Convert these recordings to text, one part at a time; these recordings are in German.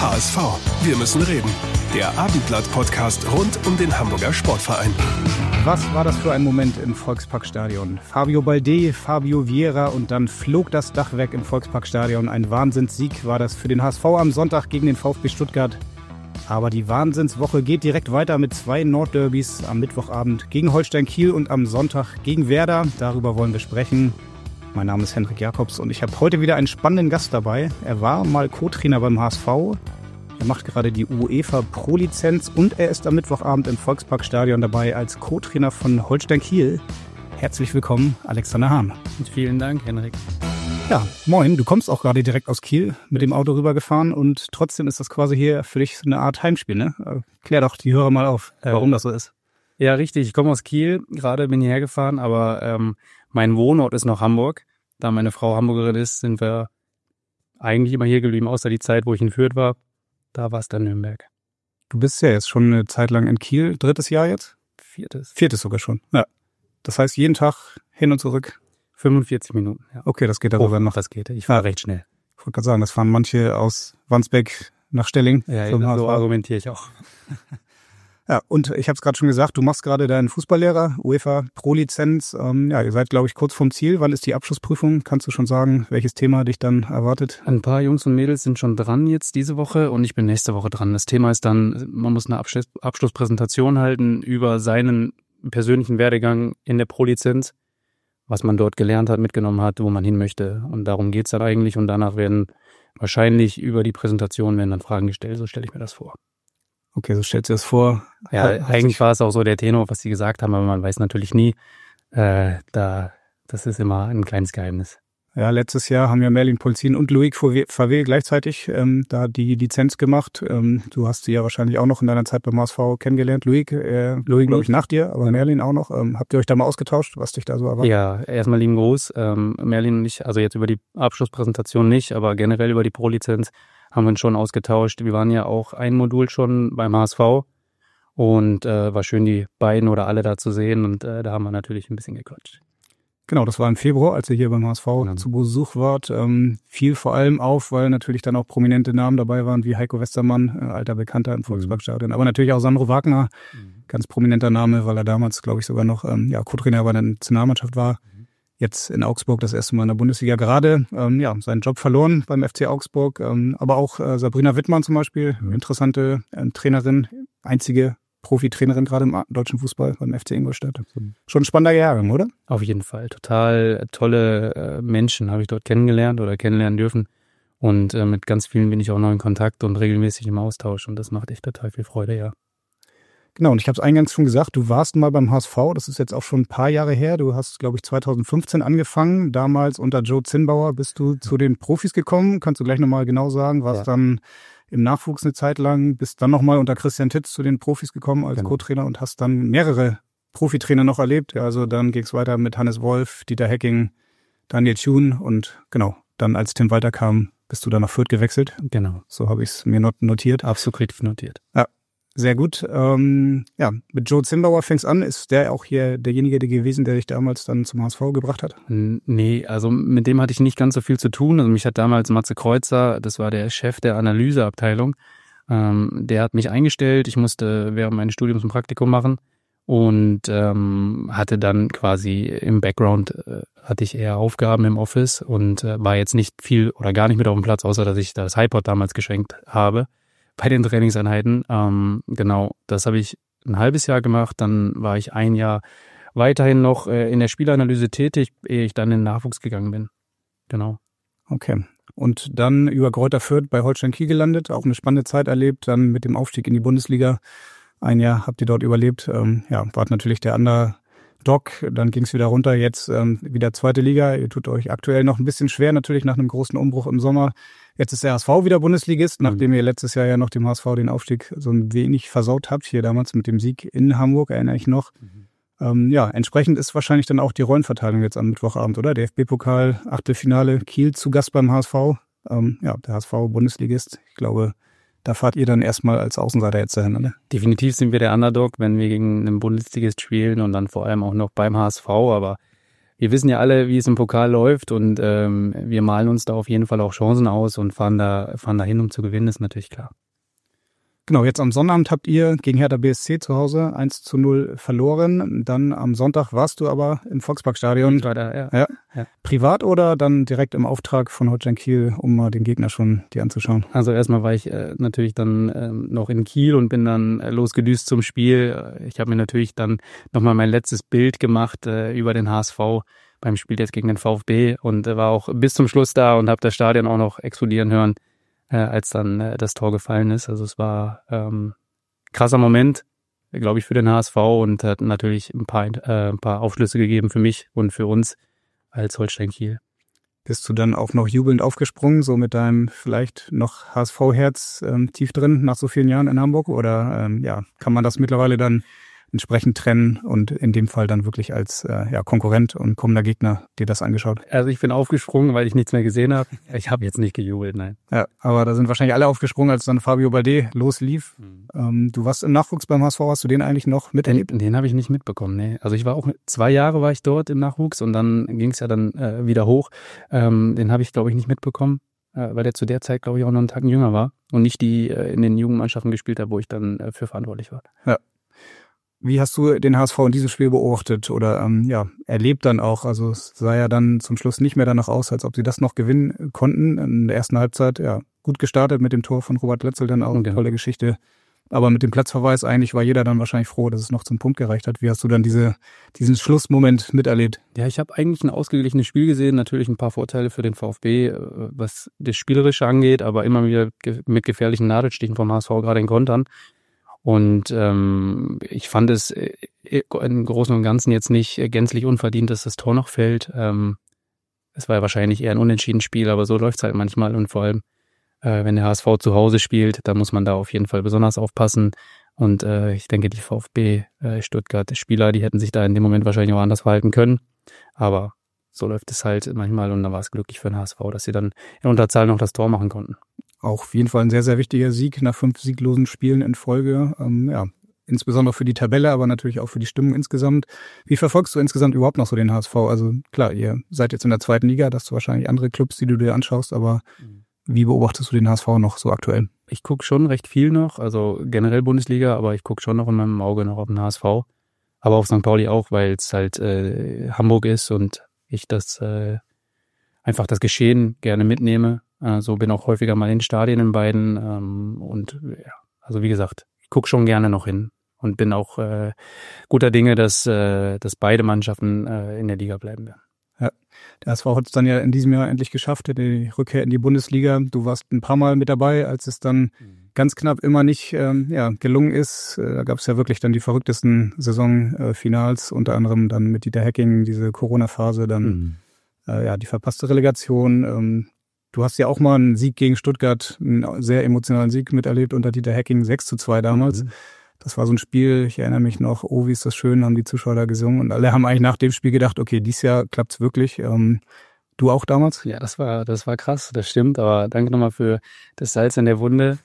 HSV, wir müssen reden. Der Abendblatt-Podcast rund um den Hamburger Sportverein. Was war das für ein Moment im Volksparkstadion? Fabio Balde, Fabio Vieira und dann flog das Dach weg im Volksparkstadion. Ein Wahnsinnssieg war das für den HSV am Sonntag gegen den VfB Stuttgart. Aber die Wahnsinnswoche geht direkt weiter mit 2 Nordderbys am Mittwochabend gegen Holstein Kiel und am Sonntag gegen Werder. Darüber wollen wir sprechen. Mein Name ist Henrik Jakobs und ich habe heute wieder einen spannenden Gast dabei. Er war mal Co-Trainer beim HSV. Er macht gerade die UEFA Pro-Lizenz und er ist am Mittwochabend im Volksparkstadion dabei als Co-Trainer von Holstein Kiel. Herzlich willkommen, Alexander Hahn. Und vielen Dank, Henrik. Ja, moin, du kommst auch gerade direkt aus Kiel mit dem Auto rübergefahren und trotzdem ist das quasi hier für dich so eine Art Heimspiel, ne? Klär doch die Hörer mal auf, warum das so ist. Ja, richtig, ich komme aus Kiel, gerade bin hierher gefahren, aber mein Wohnort ist noch Hamburg. Da meine Frau Hamburgerin ist, sind wir eigentlich immer hier geblieben, außer die Zeit, wo ich in Fürth war. Da war es dann Nürnberg. Du bist ja jetzt schon eine Zeit lang in Kiel. 3. Jahr jetzt? 4. 4. sogar schon. Ja. Das heißt, jeden Tag hin und zurück? 45 Minuten, ja. Okay, das geht darüber noch. Das geht. Ich fahre recht schnell. Ich wollte gerade sagen, das fahren manche aus Wandsbek nach Stelling. Ja, so argumentiere ich auch. Ja, und ich habe es gerade schon gesagt, du machst gerade deinen Fußballlehrer, UEFA Pro-Lizenz. Ja, ihr seid, glaube ich, kurz vorm Ziel. Wann ist die Abschlussprüfung? Kannst du schon sagen, welches Thema dich dann erwartet? Ein paar Jungs und Mädels sind schon dran jetzt diese Woche und ich bin nächste Woche dran. Das Thema ist dann, man muss eine Abschlusspräsentation halten über seinen persönlichen Werdegang in der Pro-Lizenz, was man dort gelernt hat, mitgenommen hat, wo man hin möchte. Und darum geht's dann eigentlich. Und danach werden wahrscheinlich über die Präsentation werden dann Fragen gestellt. So stelle ich mir das vor. Okay, so stellst du das vor. Ja, eigentlich war es auch so der Tenor, was sie gesagt haben, aber man weiß natürlich nie. Das ist immer ein kleines Geheimnis. Ja, letztes Jahr haben ja Merlin Polzin und Loic Favre gleichzeitig da die Lizenz gemacht. Du hast sie ja wahrscheinlich auch noch in deiner Zeit beim HSV kennengelernt. Loic, glaube ich, nach dir, aber Merlin auch noch. Habt ihr euch da mal ausgetauscht, was dich da so erwartet? Ja, erstmal lieben Gruß. Merlin und ich, also jetzt über die Abschlusspräsentation nicht, aber generell über die Pro-Lizenz haben wir uns schon ausgetauscht. Wir waren ja auch ein Modul schon beim HSV und war schön, die beiden oder alle da zu sehen und da haben wir natürlich ein bisschen gequatscht. Genau, das war im Februar, als ihr hier beim HSV zu Besuch wart. Fiel vor allem auf, weil natürlich dann auch prominente Namen dabei waren, wie Heiko Westermann, alter Bekannter im Volksparkstadion. Aber natürlich auch Sandro Wagner, ganz prominenter Name, weil er damals, glaube ich, sogar noch Co-Trainer bei der Nationalmannschaft war. Jetzt in Augsburg das erste Mal in der Bundesliga gerade. Seinen Job verloren beim FC Augsburg. Aber auch Sabrina Wittmann zum Beispiel, interessante Trainerin, einzige Profitrainerin gerade im deutschen Fußball beim FC Ingolstadt. Schon ein spannender Jahrgang, oder? Auf jeden Fall. Total tolle Menschen habe ich dort kennengelernt oder kennenlernen dürfen. Und mit ganz vielen bin ich auch noch in Kontakt und regelmäßig im Austausch. Und das macht echt total viel Freude, ja. Genau, und ich habe es eingangs schon gesagt, du warst mal beim HSV, das ist jetzt auch schon ein paar Jahre her. Du hast, glaube ich, 2015 angefangen. Damals unter Joe Zinnbauer bist du zu den Profis gekommen. Kannst du gleich nochmal genau sagen, warst dann im Nachwuchs eine Zeit lang, bist dann nochmal unter Christian Titz zu den Profis gekommen als Co-Trainer und hast dann mehrere Profitrainer noch erlebt. Ja, also dann ging es weiter mit Hannes Wolf, Dieter Hecking, Daniel Thun und genau, dann als Tim Walter kam, bist du dann nach Fürth gewechselt. Genau. So habe ich es mir notiert. Absolut notiert. Ja. Sehr gut. Mit Joe Zinnbauer fängt's an. Ist der auch hier derjenige gewesen, der dich damals dann zum HSV gebracht hat? Nee, also mit dem hatte ich nicht ganz so viel zu tun. Also mich hat damals Matze Kreuzer, das war der Chef der Analyseabteilung, der hat mich eingestellt. Ich musste während meines Studiums ein Praktikum machen und hatte dann quasi im Background hatte ich eher Aufgaben im Office und war jetzt nicht viel oder gar nicht mit auf dem Platz, außer dass ich das iPod damals geschenkt habe. Bei den Trainingseinheiten, genau, das habe ich ein halbes Jahr gemacht, dann war ich ein Jahr weiterhin noch in der Spielanalyse tätig, ehe ich dann in den Nachwuchs gegangen bin. Genau. Okay. Und dann über Greuther Fürth bei Holstein Kiel gelandet, auch eine spannende Zeit erlebt, dann mit dem Aufstieg in die Bundesliga. Ein Jahr habt ihr dort überlebt, wart natürlich der Underdog, dann ging es wieder runter, jetzt wieder 2. Liga. Ihr tut euch aktuell noch ein bisschen schwer, natürlich nach einem großen Umbruch im Sommer. Jetzt ist der HSV wieder Bundesligist, nachdem ihr letztes Jahr ja noch dem HSV den Aufstieg so ein wenig versaut habt, hier damals mit dem Sieg in Hamburg, erinnere ich noch. Entsprechend ist wahrscheinlich dann auch die Rollenverteilung jetzt am Mittwochabend, oder? DFB-Pokal, Achtelfinale, Kiel zu Gast beim HSV. Der HSV Bundesligist, ich glaube, da fahrt ihr dann erstmal als Außenseiter jetzt dahin, oder? Definitiv sind wir der Underdog, wenn wir gegen einen Bundesligist spielen und dann vor allem auch noch beim HSV, aber wir wissen ja alle, wie es im Pokal läuft und wir malen uns da auf jeden Fall auch Chancen aus und fahren da hin, um zu gewinnen, ist natürlich klar. Genau, jetzt am Sonnabend habt ihr gegen Hertha BSC zu Hause 1:0 verloren. Dann am Sonntag warst du aber im Volksparkstadion. Ich war da, ja. Privat oder dann direkt im Auftrag von Holstein Kiel, um mal den Gegner schon dir anzuschauen? Also erstmal war ich natürlich dann noch in Kiel und bin dann losgedüst zum Spiel. Ich habe mir natürlich dann nochmal mein letztes Bild gemacht über den HSV beim Spiel jetzt gegen den VfB und war auch bis zum Schluss da und habe das Stadion auch noch explodieren hören, als dann das Tor gefallen ist. Also es war krasser Moment, glaube ich, für den HSV und hat natürlich ein paar Aufschlüsse gegeben für mich und für uns als Holstein Kiel. Bist du dann auch noch jubelnd aufgesprungen, so mit deinem vielleicht noch HSV-Herz tief drin nach so vielen Jahren in Hamburg? Oder kann man das mittlerweile dann entsprechend trennen und in dem Fall dann wirklich als Konkurrent und kommender Gegner dir das angeschaut? Also ich bin aufgesprungen, weil ich nichts mehr gesehen habe. Ich habe jetzt nicht gejubelt, nein. Ja, aber da sind wahrscheinlich alle aufgesprungen, als dann Fabio Balde loslief. Du warst im Nachwuchs beim HSV, hast du den eigentlich noch miterlebt? Den habe ich nicht mitbekommen, nee. Also ich war auch 2 Jahre war ich dort im Nachwuchs und dann ging es ja dann wieder hoch. Den habe ich, glaube ich, nicht mitbekommen, weil der zu der Zeit, glaube ich, auch noch einen Tacken jünger war und nicht die in den Jugendmannschaften gespielt hat, wo ich dann für verantwortlich war. Ja. Wie hast du den HSV in diesem Spiel beobachtet oder erlebt dann auch? Also es sah ja dann zum Schluss nicht mehr danach aus, als ob sie das noch gewinnen konnten. In der ersten Halbzeit gut gestartet mit dem Tor von Robert Letzel, dann auch eine tolle Geschichte. Aber mit dem Platzverweis eigentlich war jeder dann wahrscheinlich froh, dass es noch zum Punkt gereicht hat. Wie hast du dann diesen Schlussmoment miterlebt? Ja, ich habe eigentlich ein ausgeglichenes Spiel gesehen. Natürlich ein paar Vorteile für den VfB, was das Spielerische angeht, aber immer wieder mit gefährlichen Nadelstichen vom HSV, gerade in Kontern. Und ich fand es im Großen und Ganzen jetzt nicht gänzlich unverdient, dass das Tor noch fällt. Es war ja wahrscheinlich eher ein unentschiedenes Spiel, aber so läuft's halt manchmal. Und vor allem, wenn der HSV zu Hause spielt, da muss man da auf jeden Fall besonders aufpassen. Und ich denke, die VfB Stuttgart-Spieler, die hätten sich da in dem Moment wahrscheinlich auch anders verhalten können. Aber so läuft es halt manchmal und da war es glücklich für den HSV, dass sie dann in Unterzahl noch das Tor machen konnten. Auch auf jeden Fall ein sehr, sehr wichtiger Sieg nach 5 sieglosen Spielen in Folge. Insbesondere für die Tabelle, aber natürlich auch für die Stimmung insgesamt. Wie verfolgst du insgesamt überhaupt noch so den HSV? Also klar, ihr seid jetzt in der 2. Liga, da hast du wahrscheinlich andere Clubs, die du dir anschaust, aber wie beobachtest du den HSV noch so aktuell? Ich gucke schon recht viel noch, also generell Bundesliga, aber ich gucke schon noch in meinem Auge noch auf den HSV. Aber auf St. Pauli auch, weil es halt Hamburg ist und ich das einfach das Geschehen gerne mitnehme. So bin auch häufiger mal in Stadien in beiden also wie gesagt, ich gucke schon gerne noch hin und bin auch guter Dinge, dass beide Mannschaften in der Liga bleiben werden. Ja, der HSV hat es dann ja in diesem Jahr endlich geschafft, die Rückkehr in die Bundesliga. Du warst ein paar Mal mit dabei, als es dann ganz knapp immer nicht gelungen ist. Da gab es ja wirklich dann die verrücktesten Saisonfinals, unter anderem dann mit Dieter Hecking, diese Corona-Phase, dann die verpasste Relegation. Du hast ja auch mal einen Sieg gegen Stuttgart, einen sehr emotionalen Sieg miterlebt unter Dieter Hecking, 6:2 damals. Das war so ein Spiel, ich erinnere mich noch, oh, wie ist das schön, haben die Zuschauer da gesungen. Und alle haben eigentlich nach dem Spiel gedacht, okay, dieses Jahr klappt's wirklich. Du auch damals? Ja, das war krass, das stimmt. Aber danke nochmal für das Salz in der Wunde.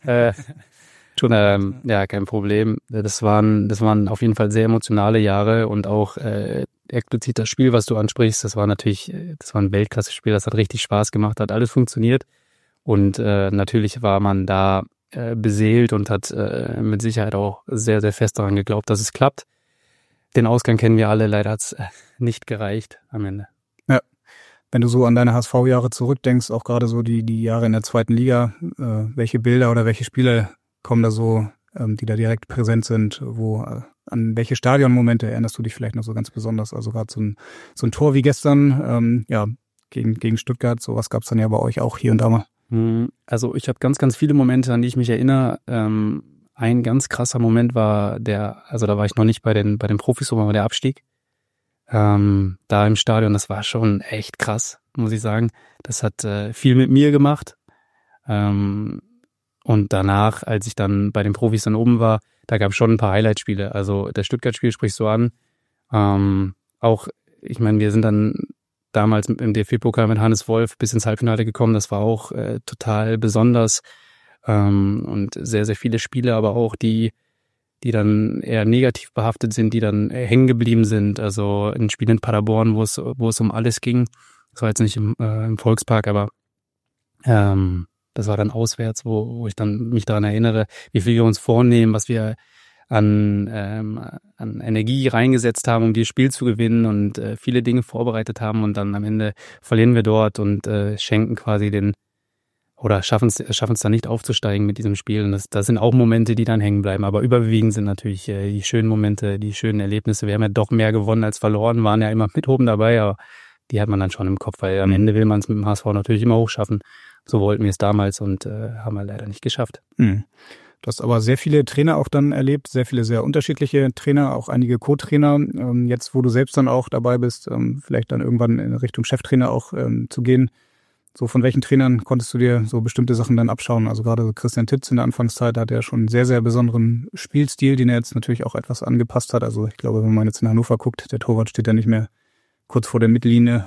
Kein Problem. Das waren auf jeden Fall sehr emotionale Jahre und auch explizit das Spiel, was du ansprichst, das war ein Weltklasse-Spiel, das hat richtig Spaß gemacht, hat alles funktioniert und natürlich war man da beseelt und hat mit Sicherheit auch sehr, sehr fest daran geglaubt, dass es klappt. Den Ausgang kennen wir alle, leider hat es nicht gereicht am Ende. Ja, wenn du so an deine HSV-Jahre zurückdenkst, auch gerade so die Jahre in der 2. Liga, welche Bilder oder welche Spiele kommen da so, die da direkt präsent sind, an welche Stadionmomente erinnerst du dich vielleicht noch so ganz besonders? Also gerade so ein Tor wie gestern, gegen Stuttgart, sowas gab es dann ja bei euch auch hier und da mal. Also ich habe ganz, ganz viele Momente, an die ich mich erinnere. Ein ganz krasser Moment war da war ich noch nicht bei den Profis, so war der Abstieg. Da im Stadion, das war schon echt krass, muss ich sagen. Das hat viel mit mir gemacht. Und danach, als ich dann bei den Profis dann oben war, da gab es schon ein paar Highlight-Spiele. Also das Stuttgart-Spiel sprichst du an. Auch, ich meine, wir sind dann damals im DFB-Pokal mit Hannes Wolf bis ins Halbfinale gekommen. Das war auch total besonders. Und sehr, sehr viele Spiele, aber auch die die dann eher negativ behaftet sind, die dann hängen geblieben sind. Also ein Spiel in Paderborn, wo es um alles ging. Das war jetzt nicht im Volkspark, aber das war dann auswärts, wo ich dann mich daran erinnere, wie viel wir uns vornehmen, was wir an Energie reingesetzt haben, um dieses Spiel zu gewinnen und viele Dinge vorbereitet haben und dann am Ende verlieren wir dort und schenken quasi oder schaffen es dann nicht aufzusteigen mit diesem Spiel. Und das sind auch Momente, die dann hängen bleiben. Aber überwiegend sind natürlich die schönen Momente, die schönen Erlebnisse. Wir haben ja doch mehr gewonnen als verloren, waren ja immer mit oben dabei, aber die hat man dann schon im Kopf, weil am Ende will man es mit dem HSV natürlich immer hochschaffen. So wollten wir es damals und haben wir leider nicht geschafft. Mhm. Du hast aber sehr viele Trainer auch dann erlebt, sehr viele sehr unterschiedliche Trainer, auch einige Co-Trainer. Jetzt, wo du selbst dann auch dabei bist, vielleicht dann irgendwann in Richtung Cheftrainer auch zu gehen. So, von welchen Trainern konntest du dir so bestimmte Sachen dann abschauen? Also gerade so Christian Titz in der Anfangszeit hat ja schon einen sehr, sehr besonderen Spielstil, den er jetzt natürlich auch etwas angepasst hat. Also ich glaube, wenn man jetzt in Hannover guckt, der Torwart steht ja nicht mehr kurz vor der Mittellinie.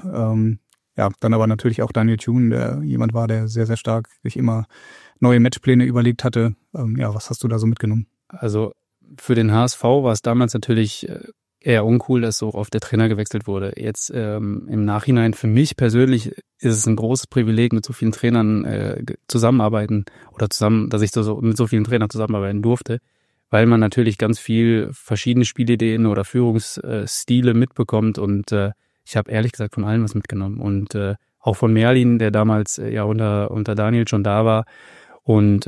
Dann aber natürlich auch Daniel Thune, der jemand war, der sehr, sehr stark sich immer neue Matchpläne überlegt hatte. Was hast du da so mitgenommen? Also für den HSV war es damals natürlich eher uncool, dass so oft der Trainer gewechselt wurde. Jetzt im Nachhinein für mich persönlich ist es ein großes Privileg, mit so vielen Trainern zusammenarbeiten dass ich so mit so vielen Trainern zusammenarbeiten durfte, weil man natürlich ganz viel verschiedene Spielideen oder Führungsstile mitbekommt und ich habe ehrlich gesagt von allen was mitgenommen und auch von Merlin, der damals unter Daniel schon da war und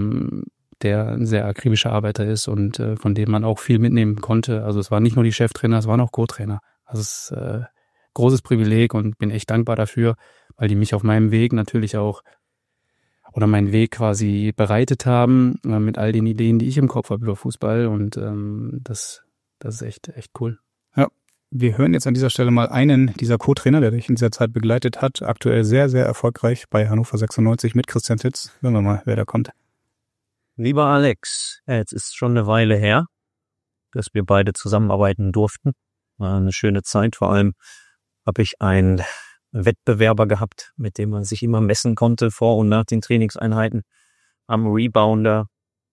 der ein sehr akribischer Arbeiter ist und von dem man auch viel mitnehmen konnte. Also es waren nicht nur die Cheftrainer, es waren auch Co-Trainer. Also es ist großes Privileg und bin echt dankbar dafür, weil die mich auf meinem Weg natürlich auch oder meinen Weg quasi bereitet haben mit all den Ideen, die ich im Kopf habe über Fußball und das ist echt cool. Ja. Wir hören jetzt an dieser Stelle mal einen dieser Co-Trainer, der dich in dieser Zeit begleitet hat. Aktuell sehr, sehr erfolgreich bei Hannover 96 mit Christian Titz. Hören wir mal, wer da kommt. Lieber Alex, jetzt ist schon eine Weile her, dass wir beide zusammenarbeiten durften. War eine schöne Zeit. Vor allem habe ich einen Wettbewerber gehabt, mit dem man sich immer messen konnte vor und nach den Trainingseinheiten am Rebounder,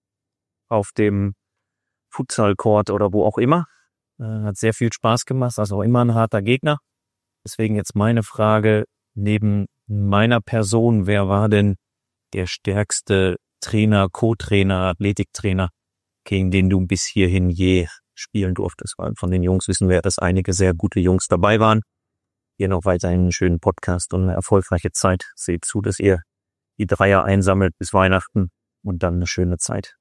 auf dem Futsal-Court oder wo auch immer. Hat sehr viel Spaß gemacht, also auch immer ein harter Gegner. Deswegen jetzt meine Frage, neben meiner Person, wer war denn der stärkste Trainer, Co-Trainer, Athletiktrainer, gegen den du bis hierhin je spielen durftest? Weil von den Jungs wissen wir, dass einige sehr gute Jungs dabei waren. Hier noch weiterhin einen schönen Podcast und eine erfolgreiche Zeit. Seht zu, dass ihr die Dreier einsammelt bis Weihnachten und dann eine schöne Zeit.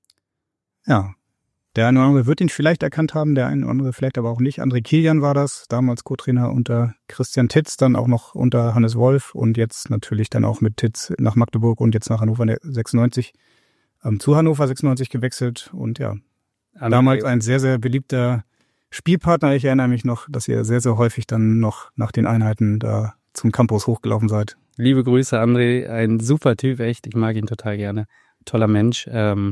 Ja, der eine oder andere wird ihn vielleicht erkannt haben, der eine oder andere vielleicht aber auch nicht. André Kilian war das, damals Co-Trainer unter Christian Titz, dann auch noch unter Hannes Wolf und jetzt natürlich dann auch mit Titz nach Magdeburg und jetzt nach Hannover 96, zu Hannover 96 gewechselt und ja, damals ein sehr, sehr beliebter Spielpartner. Ich erinnere mich noch, dass ihr sehr, sehr häufig dann noch nach den Einheiten da zum Campus hochgelaufen seid. Liebe Grüße, André, ein super Typ, echt, ich mag ihn total gerne, toller Mensch,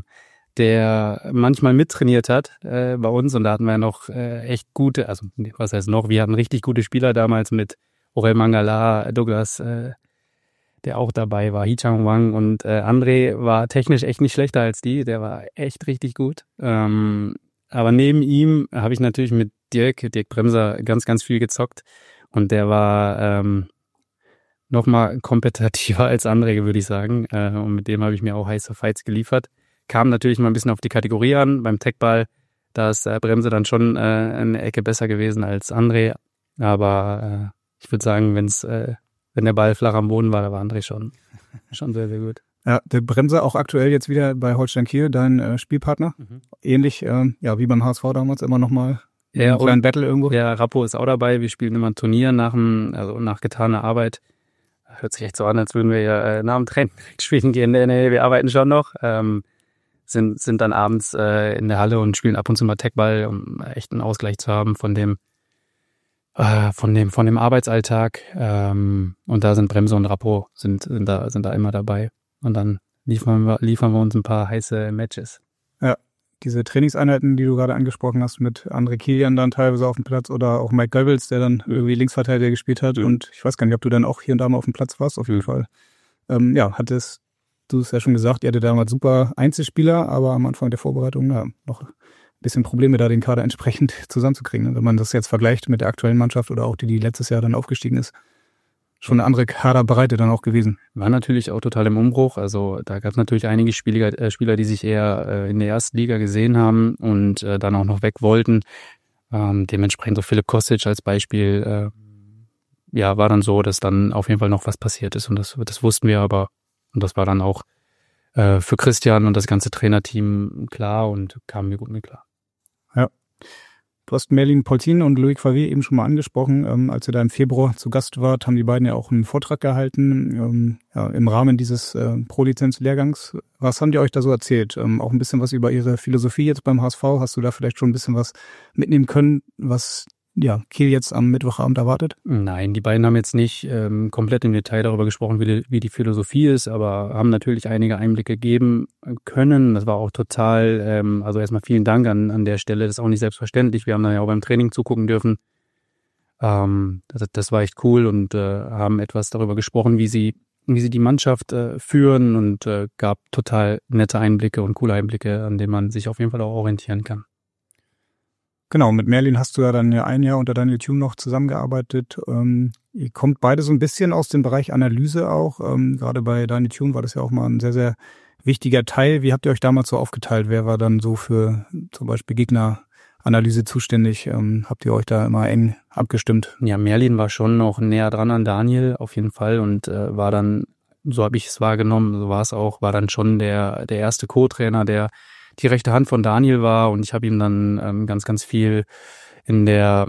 der manchmal mittrainiert hat bei uns und da hatten wir noch echt gute, also was heißt noch, wir hatten richtig gute Spieler damals mit Aurel Mangala, Douglas, der auch dabei war, Hee-Chang Wang und André war technisch echt nicht schlechter als die, der war echt richtig gut. Aber neben ihm habe ich natürlich mit Dirk Bremser ganz, ganz viel gezockt und der war noch mal kompetitiver als André, würde ich sagen und mit dem habe ich mir auch heiße Fights geliefert. Kam natürlich mal ein bisschen auf die Kategorie an. Beim Techball, da ist Bremse dann schon eine Ecke besser gewesen als André. Aber ich würde sagen, wenn der Ball flach am Boden war, da war André schon sehr, sehr gut. Ja, der Bremse auch aktuell jetzt wieder bei Holstein Kiel, dein Spielpartner. Ähnlich wie beim HSV damals immer noch mal einen kleinen Battle irgendwo. Ja, Rappo ist auch dabei. Wir spielen immer ein Turnier nach getaner Arbeit. Hört sich echt so an, als würden wir ja nach dem Training spielen gehen. Nee, wir arbeiten schon noch. Sind dann abends in der Halle und spielen ab und zu mal Techball, um echt einen Ausgleich zu haben von dem Arbeitsalltag. Und da sind Bremse und Rappo sind da immer dabei. Und dann liefern wir uns ein paar heiße Matches. Ja, diese Trainingseinheiten, die du gerade angesprochen hast, mit André Kilian dann teilweise auf dem Platz oder auch Mike Goebbels, der dann irgendwie Linksverteidiger gespielt hat. Und ich weiß gar nicht, ob du dann auch hier und da mal auf dem Platz warst, auf jeden Fall. Hat es du hast ja schon gesagt, ihr hattet damals super Einzelspieler, aber am Anfang der Vorbereitung noch ein bisschen Probleme, da den Kader entsprechend zusammenzukriegen. Wenn man das jetzt vergleicht mit der aktuellen Mannschaft oder auch die letztes Jahr dann aufgestiegen ist, schon eine andere Kaderbreite dann auch gewesen. War natürlich auch total im Umbruch. Also da gab es natürlich einige Spieler, die sich eher in der ersten Liga gesehen haben und dann auch noch weg wollten. Dementsprechend so Filip Kostic als Beispiel, war dann so, dass dann auf jeden Fall noch was passiert ist und das wussten wir aber und das war dann auch für Christian und das ganze Trainerteam klar und kamen wir gut mit klar. Ja. Du hast Merlin Polzin und Loic Favre eben schon mal angesprochen. Als ihr da im Februar zu Gast wart, haben die beiden ja auch einen Vortrag gehalten im Rahmen dieses Pro-Lizenz-Lehrgangs. Was haben die euch da so erzählt? Auch ein bisschen was über ihre Philosophie jetzt beim HSV. Hast du da vielleicht schon ein bisschen was mitnehmen können, was Kiel jetzt am Mittwochabend erwartet? Nein, die beiden haben jetzt nicht komplett im Detail darüber gesprochen, wie die Philosophie ist, aber haben natürlich einige Einblicke geben können. Das war auch total, also erstmal vielen Dank an der Stelle. Das ist auch nicht selbstverständlich. Wir haben dann ja auch beim Training zugucken dürfen. Das war echt cool und haben etwas darüber gesprochen, wie sie die Mannschaft führen und gab total nette Einblicke und coole Einblicke, an denen man sich auf jeden Fall auch orientieren kann. Genau, mit Merlin hast du ja dann ein Jahr unter Daniel Thune noch zusammengearbeitet. Ihr kommt beide so ein bisschen aus dem Bereich Analyse auch. Gerade bei Daniel Thune war das ja auch mal ein sehr, sehr wichtiger Teil. Wie habt ihr euch damals so aufgeteilt? Wer war dann so für zum Beispiel Gegneranalyse zuständig? Habt ihr euch da immer eng abgestimmt? Ja, Merlin war schon noch näher dran an Daniel auf jeden Fall und war dann, so habe ich es wahrgenommen, so war es auch, war dann schon der erste Co-Trainer, der die rechte Hand von Daniel war und ich habe ihm dann ganz, ganz viel in der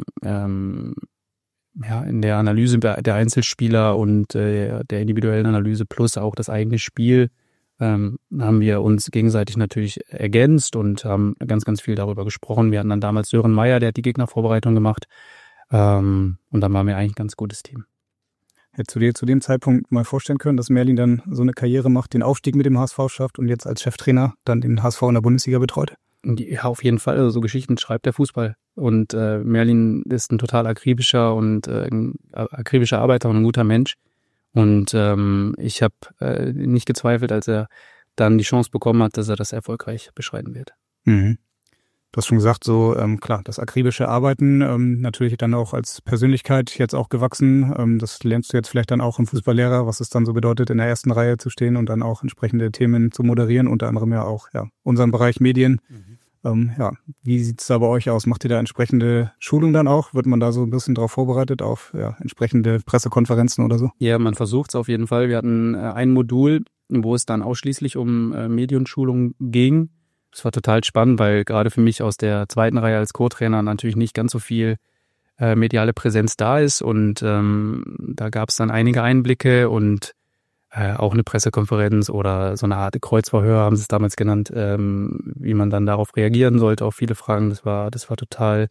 Analyse der Einzelspieler und der individuellen Analyse plus auch das eigene Spiel haben wir uns gegenseitig natürlich ergänzt und haben ganz, ganz viel darüber gesprochen. Wir hatten dann damals Sören Meyer, der hat die Gegnervorbereitung gemacht und dann waren wir eigentlich ein ganz gutes Team. Hättest du dir zu dem Zeitpunkt mal vorstellen können, dass Merlin dann so eine Karriere macht, den Aufstieg mit dem HSV schafft und jetzt als Cheftrainer dann den HSV in der Bundesliga betreut? Ja, auf jeden Fall. Also so Geschichten schreibt der Fußball. Und Merlin ist ein total akribischer Arbeiter und ein guter Mensch. Und ich habe nicht gezweifelt, als er dann die Chance bekommen hat, dass er das erfolgreich beschreiten wird. Mhm. Du hast schon gesagt, so klar, das akribische Arbeiten, natürlich dann auch als Persönlichkeit jetzt auch gewachsen. Das lernst du jetzt vielleicht dann auch im Fußballlehrer, was es dann so bedeutet, in der ersten Reihe zu stehen und dann auch entsprechende Themen zu moderieren, unter anderem ja auch unseren Bereich Medien. Wie sieht's da bei euch aus? Macht ihr da entsprechende Schulung dann auch? Wird man da so ein bisschen drauf vorbereitet auf entsprechende Pressekonferenzen oder so? Ja, man versucht es auf jeden Fall. Wir hatten ein Modul, wo es dann ausschließlich um Medienschulung ging. Das war total spannend, weil gerade für mich aus der zweiten Reihe als Co-Trainer natürlich nicht ganz so viel mediale Präsenz da ist und da gab es dann einige Einblicke und auch eine Pressekonferenz oder so eine Art Kreuzverhör, haben sie es damals genannt, wie man dann darauf reagieren sollte, auf viele Fragen. Das war total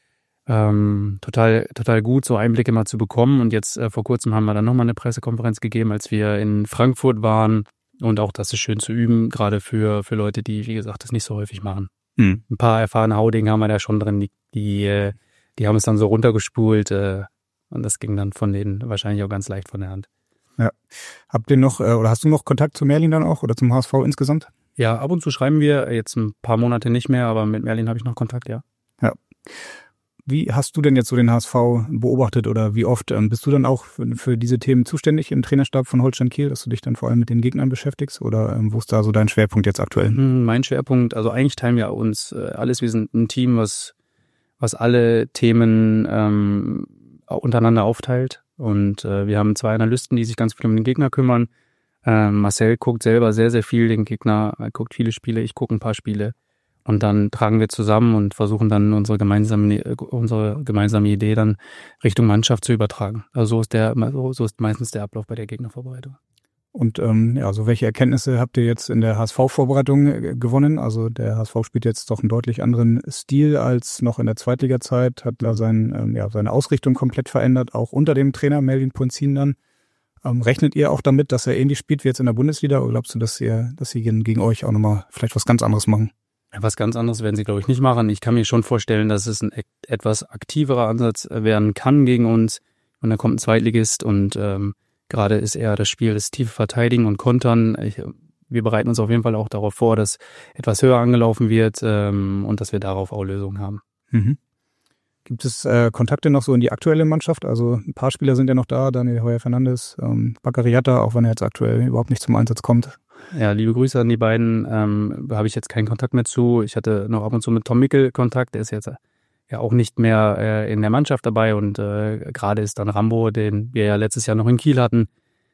gut, so Einblicke mal zu bekommen. Und jetzt vor kurzem haben wir dann nochmal eine Pressekonferenz gegeben, als wir in Frankfurt waren. Und auch das ist schön zu üben, gerade für Leute, die, wie gesagt, das nicht so häufig machen. Ein paar erfahrene Hauding haben wir da schon drin, die haben es dann so runtergespult und das ging dann von denen wahrscheinlich auch ganz leicht von der Hand. Ja. Habt ihr noch, oder hast du noch Kontakt zu Merlin dann auch oder zum HSV insgesamt? Ja, ab und zu schreiben wir, jetzt ein paar Monate nicht mehr, aber mit Merlin habe ich noch Kontakt, ja. Ja. Wie hast du denn jetzt so den HSV beobachtet oder wie oft bist du dann auch für diese Themen zuständig im Trainerstab von Holstein Kiel, dass du dich dann vor allem mit den Gegnern beschäftigst oder wo ist da so dein Schwerpunkt jetzt aktuell? Mein Schwerpunkt, also eigentlich teilen wir uns alles, wir sind ein Team, was alle Themen untereinander aufteilt und wir haben 2 Analysten, die sich ganz viel um den Gegner kümmern. Marcel guckt selber sehr, sehr viel den Gegner, guckt viele Spiele, ich gucke ein paar Spiele. Und dann tragen wir zusammen und versuchen dann unsere gemeinsame Idee dann Richtung Mannschaft zu übertragen. Also so ist meistens der Ablauf bei der Gegnervorbereitung. Und so welche Erkenntnisse habt ihr jetzt in der HSV-Vorbereitung gewonnen? Also der HSV spielt jetzt doch einen deutlich anderen Stil als noch in der Zweitliga-Zeit, hat da seine Ausrichtung komplett verändert, auch unter dem Trainer Merlin Polzin dann. Rechnet ihr auch damit, dass er ähnlich spielt wie jetzt in der Bundesliga, oder glaubst du, dass sie gegen euch auch nochmal vielleicht was ganz anderes machen? Was ganz anderes werden sie, glaube ich, nicht machen. Ich kann mir schon vorstellen, dass es ein etwas aktiverer Ansatz werden kann gegen uns. Und dann kommt ein Zweitligist und gerade ist eher das Spiel des tiefe Verteidigen und Kontern. wir bereiten uns auf jeden Fall auch darauf vor, dass etwas höher angelaufen wird und dass wir darauf auch Lösungen haben. Mhm. Gibt es Kontakte noch so in die aktuelle Mannschaft? Also ein paar Spieler sind ja noch da, Daniel Heuer-Fernandes, Bakary, auch wenn er jetzt aktuell überhaupt nicht zum Einsatz kommt. Ja, liebe Grüße an die beiden. Habe ich jetzt keinen Kontakt mehr zu. Ich hatte noch ab und zu mit Tom Mickel Kontakt. Der ist jetzt ja auch nicht mehr in der Mannschaft dabei. Und gerade ist dann Rambo, den wir ja letztes Jahr noch in Kiel hatten.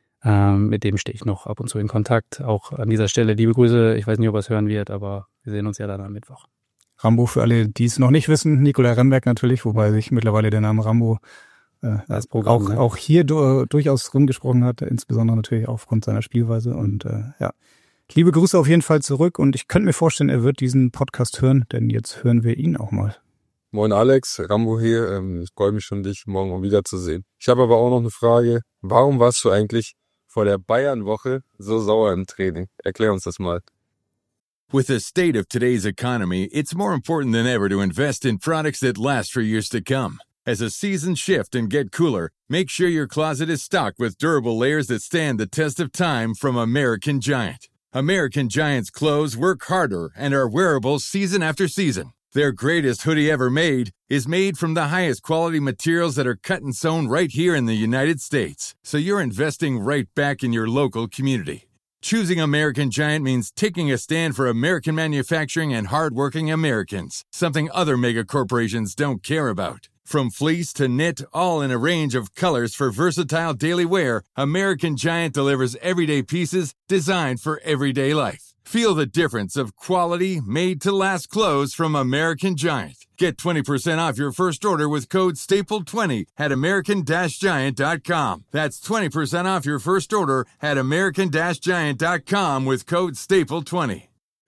Mit dem stehe ich noch ab und zu in Kontakt. Auch an dieser Stelle liebe Grüße. Ich weiß nicht, ob er es hören wird, aber wir sehen uns ja dann am Mittwoch. Rambo, für alle, die es noch nicht wissen, Nikolai Remberg natürlich, wobei sich mittlerweile der Name Rambo das Programm, auch hier durchaus rumgesprochen hat, insbesondere natürlich aufgrund seiner Spielweise. Und liebe Grüße auf jeden Fall zurück. Und ich könnte mir vorstellen, er wird diesen Podcast hören, denn jetzt hören wir ihn auch mal. Moin Alex, Rambo hier. Ich freue mich schon, dich morgen mal wiederzusehen. Ich habe aber auch noch eine Frage. Warum warst du eigentlich vor der Bayern-Woche so sauer im Training? Erklär uns das mal. With the state of today's economy, it's more important than ever to invest in products that last for years to come. As the seasons shift and get cooler, make sure your closet is stocked with durable layers that stand the test of time from American Giant. American Giant's clothes work harder and are wearable season after season. Their greatest hoodie ever made is made from the highest quality materials that are cut and sewn right here in the United States. So you're investing right back in your local community. Choosing American Giant means taking a stand for American manufacturing and hardworking Americans, something other mega corporations don't care about. From fleece to knit, all in a range of colors for versatile daily wear, American Giant delivers everyday pieces designed for everyday life. Feel the difference of quality, made-to-last clothes from American Giant. Get 20% off your first order with code STAPLE20 at american-giant.com. That's 20% off your first order at american-giant.com with code STAPLE20.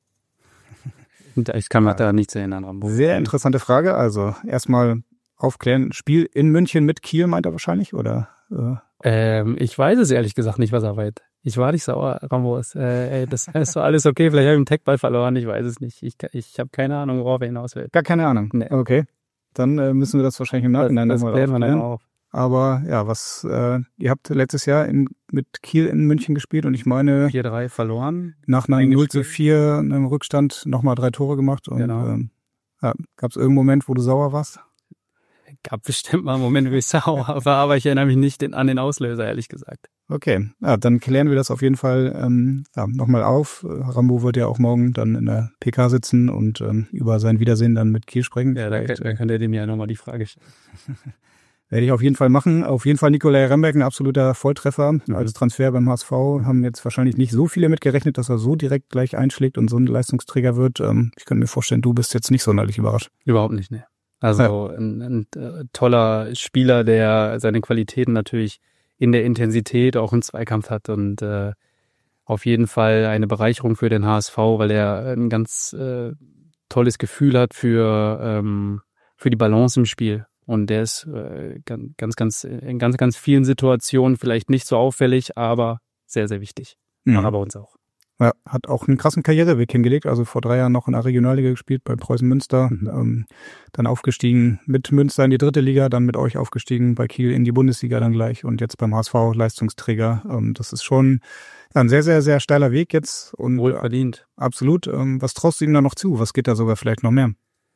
Ich kann mich da nichts erinnern, Rambo. Sehr interessante Frage. Also erstmal aufklären. Spiel in München mit Kiel meint er wahrscheinlich, oder? Ich weiß es ehrlich gesagt nicht, was er meint. Ich war nicht sauer, Rambo. Das ist so alles okay. Vielleicht habe ich einen Techball verloren. Ich weiß es nicht. Ich habe keine Ahnung, worauf er hinaus will. Gar keine Ahnung? Nee. Okay. Dann müssen wir das wahrscheinlich im Nachhinein nochmal aufklären. Aber ja, ihr habt letztes Jahr mit Kiel in München gespielt und ich meine 4-3 verloren. Nach einem 0-4 einem Rückstand nochmal 3 Tore gemacht. Und genau. Gab es irgendeinen Moment, wo du sauer warst? Gab bestimmt mal einen Moment, wo ich sauer war, aber ich erinnere mich nicht an den Auslöser, ehrlich gesagt. Okay, ja, dann klären wir das auf jeden Fall nochmal auf. Rambo wird ja auch morgen dann in der PK sitzen und über sein Wiedersehen dann mit Kiel sprechen. Ja, dann kann der dem ja nochmal die Frage stellen. Werde ich auf jeden Fall machen. Auf jeden Fall Nikolai Remberg, ein absoluter Volltreffer als Transfer beim HSV. Haben jetzt wahrscheinlich nicht so viele mitgerechnet, dass er so direkt gleich einschlägt und so ein Leistungsträger wird. Ich könnte mir vorstellen, du bist jetzt nicht sonderlich überrascht. Überhaupt nicht, ne. Also ein toller Spieler, der seine Qualitäten natürlich in der Intensität auch im Zweikampf hat und auf jeden Fall eine Bereicherung für den HSV, weil er ein ganz tolles Gefühl hat für die Balance im Spiel. Und der ist in ganz vielen Situationen vielleicht nicht so auffällig, aber sehr, sehr wichtig. Aber bei uns auch. Ja, hat auch einen krassen Karriereweg hingelegt, also vor 3 Jahren noch in der Regionalliga gespielt bei Preußen Münster, dann aufgestiegen mit Münster in die 3. Liga, dann mit euch aufgestiegen bei Kiel in die Bundesliga dann gleich und jetzt beim HSV Leistungsträger. Das ist schon ein sehr, sehr, sehr steiler Weg jetzt. Und wohl verdient. Absolut. Was traust du ihm da noch zu? Was geht da sogar vielleicht noch mehr?